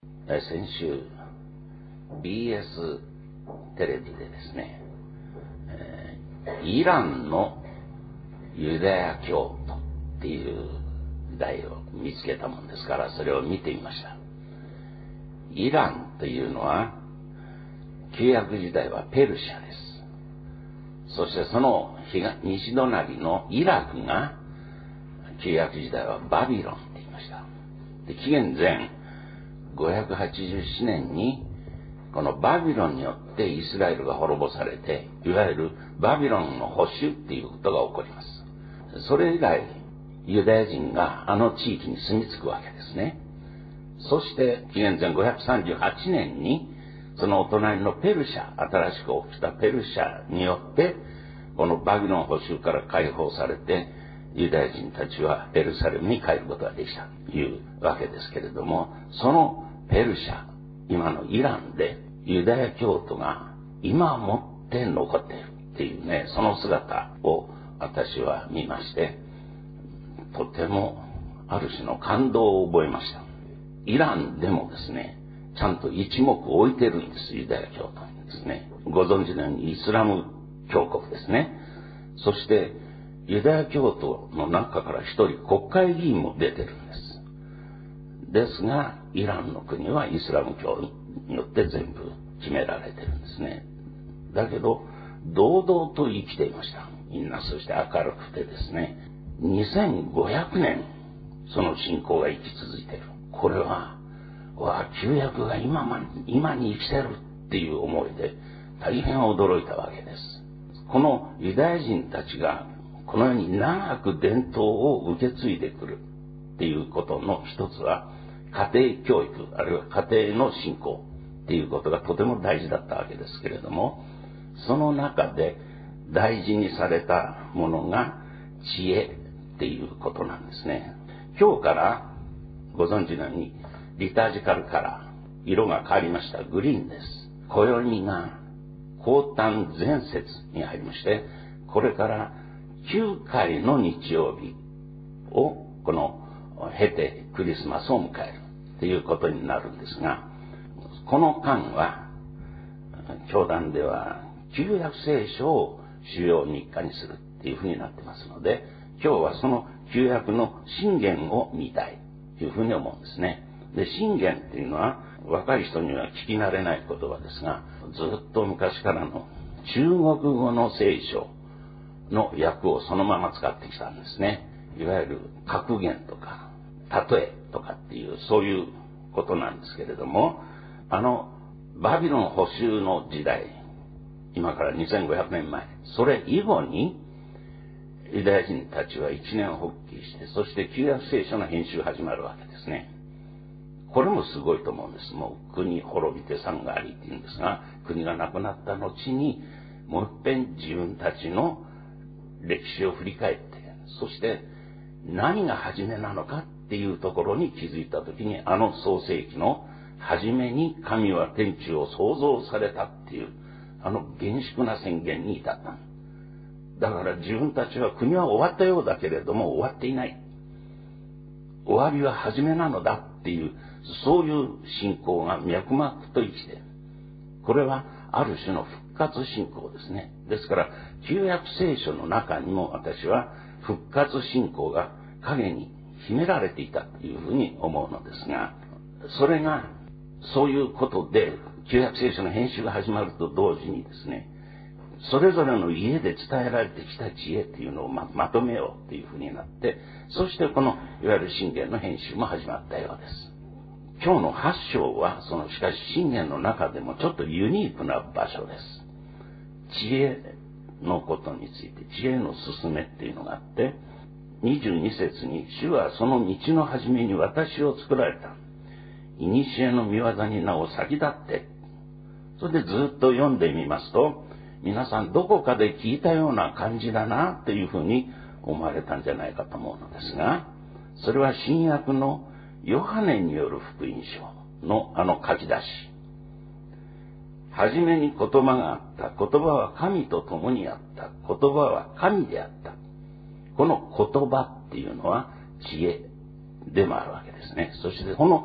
先週 BS テレビでですね、イランのユダヤ教徒っていう題を見つけたもんですから、それを見てみました。イランというのは旧約時代はペルシャです。そしてその西隣のイラクが旧約時代はバビロンって言いました。で、紀元前587年にこのバビロンによってイスラエルが滅ぼされて、いわゆるバビロンの保守っていうことが起こります。それ以来ユダヤ人があの地域に住み着くわけですね。そして紀元前538年にそのお隣のペルシャ、新しく起きたペルシャによってこのバビロン保守から解放されて、ユダヤ人たちはエルサレムに帰ることができたというわけですけれども、そのペルシャ、今のイランでユダヤ教徒が今もって残っているっていうね、その姿を私は見まして、とてもある種の感動を覚えました。イランでもですね、ちゃんと一目置いてるんです、ユダヤ教徒にですね。ご存知のようにイスラム教国ですね。そしてユダヤ教徒の中から一人国会議員も出てるんです。ですが、イランの国はイスラム教によって全部決められてるんですね。だけど、堂々と生きていました。みんなそして明るくてですね、2500年、その信仰が生き続いている。これは、旧約が今に生きてるっていう思いで大変驚いたわけです。このユダヤ人たちがこのように長く伝統を受け継いでくるっていうことの一つは、家庭教育、あるいは家庭の信仰っていうことがとても大事だったわけですけれども、その中で大事にされたものが知恵っていうことなんですね。今日からご存知のようにリタージカルカラー、色が変わりました。グリーンです。暦が降誕前節に入りまして、これから9回の日曜日を経てクリスマスを迎えるということになるんですが、この間は教団では旧約聖書を主要日課にするっていうふうになってますので、今日はその旧約の箴言を見たいというふうに思うんですね。で、箴言っていうのは若い人には聞き慣れない言葉ですが、ずっと昔からの中国語の聖書の訳をそのまま使ってきたんですね。いわゆる格言とか例えとかっていうそういうことなんですけれども、バビロン捕囚の時代、今から2500年前、それ以後にユダヤ人たちは一年発起して、そして旧約聖書の編集が始まるわけですね。これもすごいと思うんです。もう国滅びて山がありっていうんですが、国がなくなった後にもう一遍自分たちの歴史を振り返って、そして何が初めなのかっていうところに気づいたときに、創世記の初めに神は天地を創造されたっていう厳粛な宣言に至った。だから自分たちは国は終わったようだけれども終わっていない。終わりは初めなのだっていう、そういう信仰が脈々と生きている。これはある種の復活信仰ですね。ですから旧約聖書の中にも私は復活信仰が影に秘められていたというふうに思うのですが、それがそういうことで旧約聖書の編集が始まると同時にですね、それぞれの家で伝えられてきた知恵っていうのを まとめようっていうふうになって、そしてこのいわゆる箴言の編集も始まったようです。今日の8章はしかし箴言の中でもちょっとユニークな場所です。知恵のことについて、知恵の勧めっていうのがあって、22節に、主はその道の始めに私を作られた。古の御業に名を先立って。それでずっと読んでみますと、皆さんどこかで聞いたような感じだなっていうふうに思われたんじゃないかと思うのですが、それは新約のヨハネによる福音書の書き出し。はじめに言葉があった。言葉は神と共にあった。言葉は神であった。この言葉っていうのは知恵でもあるわけですね。そしてこの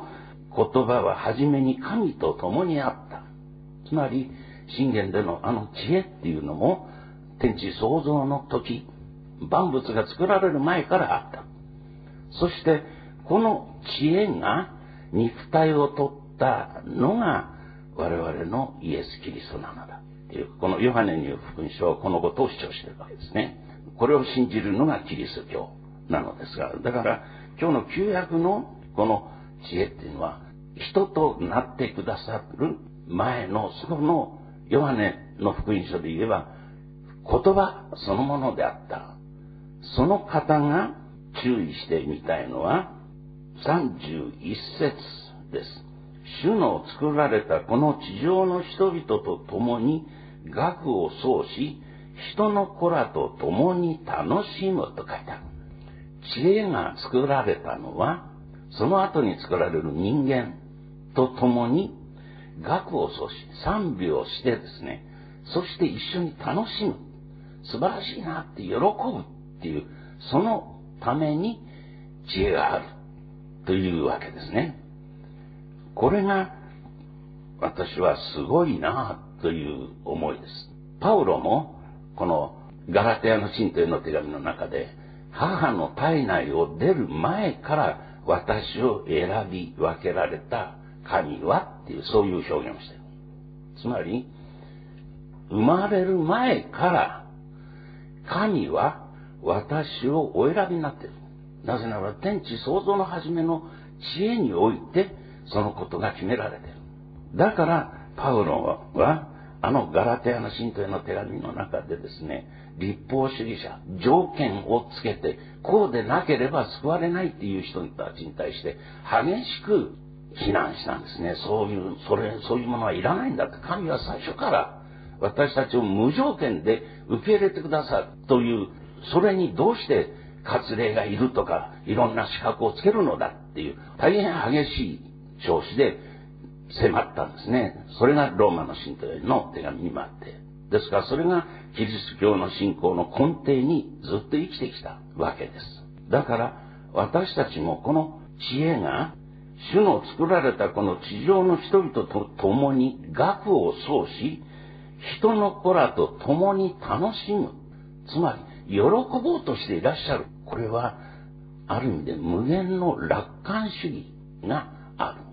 言葉は初めに神と共にあった。つまり、箴言での知恵っていうのも、天地創造の時、万物が作られる前からあった。そして、この知恵が肉体を取ったのが我々のイエス・キリストなのだ。っていう、このヨハネによる福音書はこのことを主張しているわけですね。これを信じるのがキリスト教なのですが、だから今日の旧約のこの知恵っていうのは、人となってくださる前のそのヨハネの福音書で言えば、言葉そのものであった。その方が注意してみたいのは、31節です。主の作られたこの地上の人々と共に学を奏し、人の子らと共に楽しむと書いてある。知恵が作られたのは、その後に作られる人間と共に学を奏し、賛美をしてですね、そして一緒に楽しむ。素晴らしいなって喜ぶっていう、そのために知恵があるというわけですね。これが私はすごいなという思いです。パウロもこのガラテヤの信徒への手紙の中で、母の体内を出る前から私を選び分けられた神はっていう、そういう表現をしている。つまり、生まれる前から神は私をお選びになっている。なぜなら天地創造の初めの知恵においてそのことが決められている。だからパウロはガラテヤの信徒への手紙の中でですね、立法主義者、条件をつけてこうでなければ救われないっていう人たちに対して激しく非難したんですね。そういうものはいらないんだって。神は最初から私たちを無条件で受け入れてくださるという、それにどうして割礼がいるとか、いろんな資格をつけるのだっていう、大変激しい調子で迫ったんですね。それがローマの信徒への手紙にもあって。ですからそれがキリスト教の信仰の根底にずっと生きてきたわけです。だから私たちもこの知恵が、主の作られたこの地上の人々と共に学を奏し、人の子らと共に楽しむ。つまり、喜ぼうとしていらっしゃる。これは、ある意味で無限の楽観主義がある。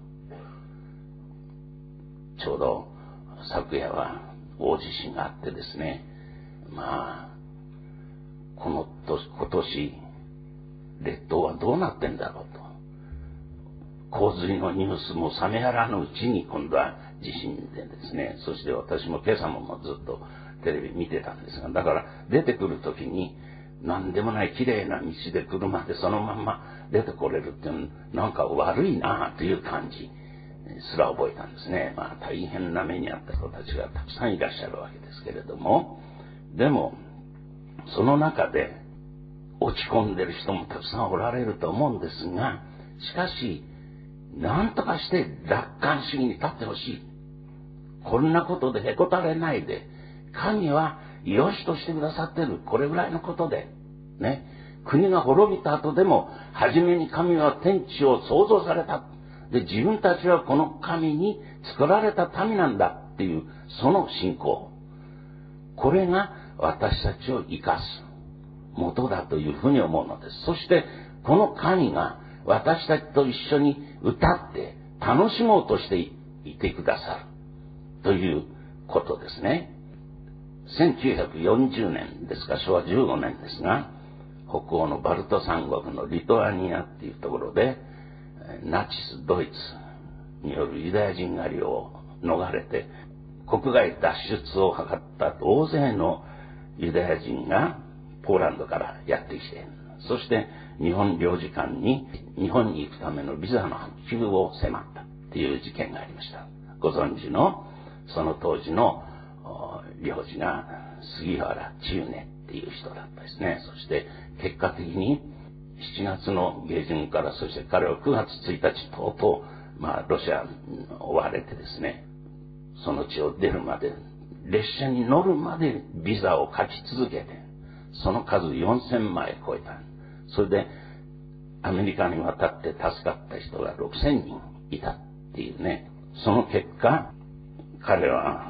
ちょうど、昨夜は大地震があってですね、今年、列島はどうなってんだろうと。洪水のニュースも冷めやらぬうちに今度は地震でですね、そして私も今朝もずっとテレビ見てたんですが、だから出てくるときに何でもない綺麗な道で車でそのまんま出てこれるっていうのなんか悪いなという感じすら覚えたんですね。大変な目にあった人たちがたくさんいらっしゃるわけですけれども、でもその中で落ち込んでる人もたくさんおられると思うんですが、しかし何とかして楽観主義に立ってほしい。こんなことでへこたれないで、神は良しとしてくださってる。これぐらいのことで。ね。国が滅びた後でも、初めに神は天地を創造された。で、自分たちはこの神に作られた民なんだっていう、その信仰。これが私たちを生かす元だというふうに思うのです。そして、この神が私たちと一緒に歌って楽しもうとしていてくださるということですね。1940年ですか、昭和15年ですが、北欧のバルト三国のリトアニアっていうところで、ナチスドイツによるユダヤ人狩りを逃れて国外脱出を図った大勢のユダヤ人がポーランドからやってきて、そして日本領事館に日本に行くためのビザの発給を迫ったっていう事件がありました。ご存知のその当時の領事が杉原千畝っていう人だったですね。そして結果的に7月の下旬から、そして彼は9月1日とうとうロシアに追われてですね、その地を出るまで、列車に乗るまでビザを書き続けて、その数4000枚超えた。それでアメリカに渡って助かった人が6000人いた。 っていうね、その結果、彼は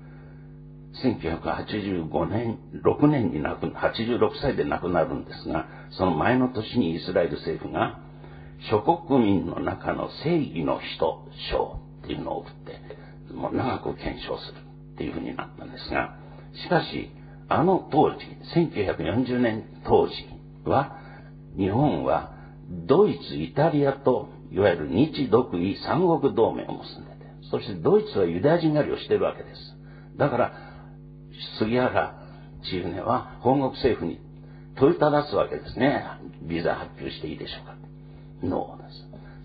1985年、6年に86歳で亡くなるんですが、その前の年にイスラエル政府が諸国民の中の正義の人賞っていうのを送って、もう長く検証するっていうふうになったんですが、しかし、あの当時、1940年当時は、日本はドイツ、イタリアと、いわゆる日独伊三国同盟を結んでて、そしてドイツはユダヤ人狩りをしているわけです。だから、杉原千畝は本国政府に問いただすわけですね。ビザ発給していいでしょうか。ノーです。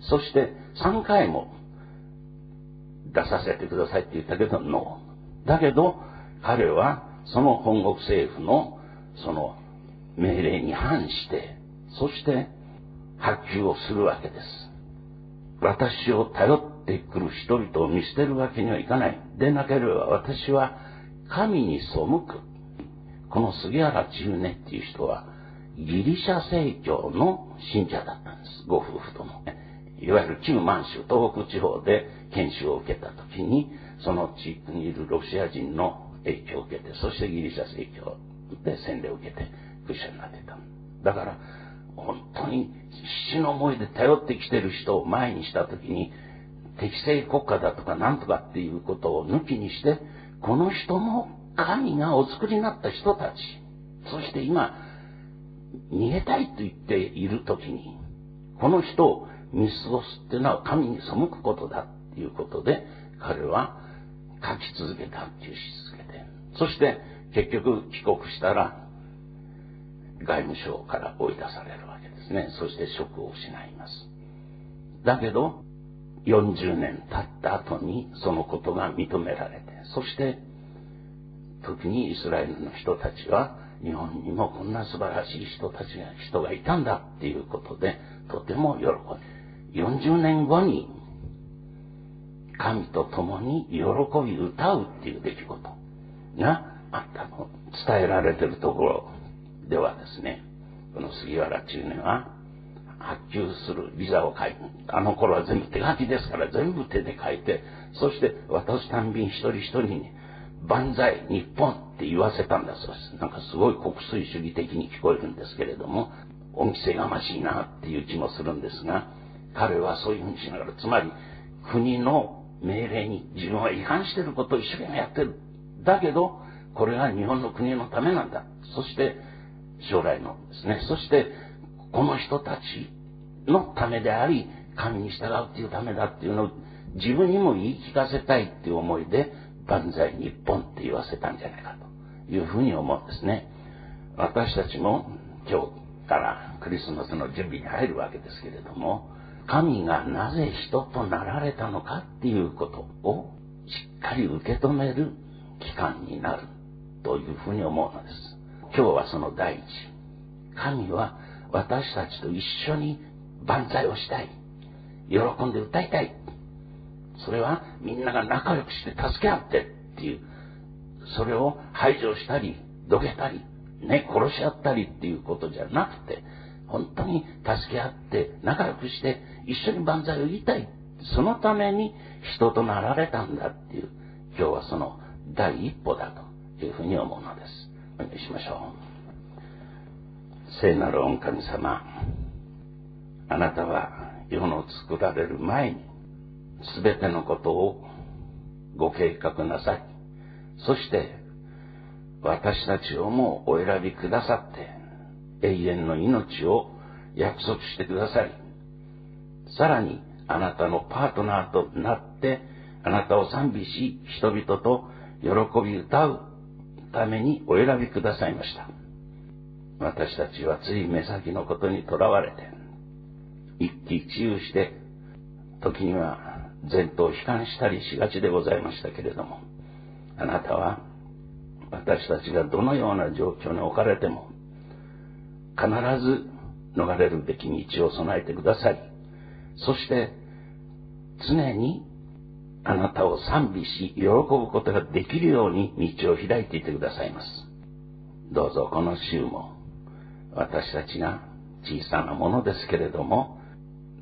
そして3回も出させてくださいって言ったけどノー。だけど彼はその本国政府のその命令に反して、そして発給をするわけです。私を頼ってくる人々を見捨てるわけにはいかない。でなければ私は神に背く。この杉原千畝っていう人はギリシャ正教の信者だったんです。ご夫婦とも。いわゆる旧満州、東北地方で研修を受けたときに、その地域にいるロシア人の影響を受けて、そしてギリシャ正教で洗礼を受けてクリスチャンになってた。だから、本当に死の思いで頼ってきてる人を前にしたときに、適正国家だとかなんとかっていうことを抜きにして、この人も神がお作りになった人たち、そして今、逃げたいと言っているときに、この人を見過ごすっていうのは神に背くことだっていうことで、彼は書き続けた、記し続けて。そして結局帰国したら、外務省から追い出されるわけですね。そして職を失います。だけど、40年経った後にそのことが認められて、そして時にイスラエルの人たちは日本にもこんな素晴らしい人がいたんだっていうことでとても喜び、40年後に神と共に喜び歌うっていう出来事があったの。伝えられているところではですね、この杉原千畝は発給するビザを書いて、あの頃は全部手書きですから全部手で書いて、そして渡すたんびに一人一人に万歳日本って言わせたんだそうです。なんかすごい国粋主義的に聞こえるんですけれども、恩着せがましいなっていう気もするんですが、彼はそういうふうにしながら、つまり国の命令に自分は違反していることを一生懸命やってる。だけど、これが日本の国のためなんだ。そして将来のですね、そしてこの人たちのためであり、神に従うっていうためだっていうのを自分にも言い聞かせたいっていう思いで、万歳日本って言わせたんじゃないかというふうに思うんですね。私たちも今日からクリスマスの準備に入るわけですけれども、神がなぜ人となられたのかっていうことをしっかり受け止める期間になるというふうに思うのです。今日はその第一。神は私たちと一緒に万歳をしたい。喜んで歌いたい。それはみんなが仲良くして助け合ってっていう、それを排除したり、どけたり、ね、殺し合ったりっていうことじゃなくて、本当に助け合って仲良くして一緒に万歳を言いたい。そのために人となられたんだっていう、今日はその第一歩だというふうに思うのです。お願いしましょう。聖なる御神様、あなたは世の作られる前にすべてのことをご計画なさい。そして私たちをもお選びくださって永遠の命を約束してくださり、さらにあなたのパートナーとなってあなたを賛美し、人々と喜び歌うためにお選びくださいました。私たちはつい目先のことにとらわれて一喜一憂して、時には前途を悲観したりしがちでございましたけれども、あなたは私たちがどのような状況に置かれても必ず逃れるべき道を備えてくださり、そして常にあなたを賛美し喜ぶことができるように道を開いていてくださいます。どうぞこの週も私たちが小さなものですけれども、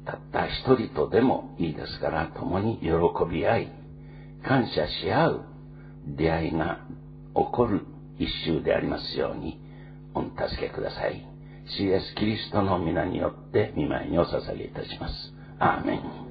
たった一人とでもいいですから、共に喜び合い、感謝し合う出会いが起こる一週でありますように、お助けください。主イエスキリストの皆によって御前にお捧げいたします。アーメン。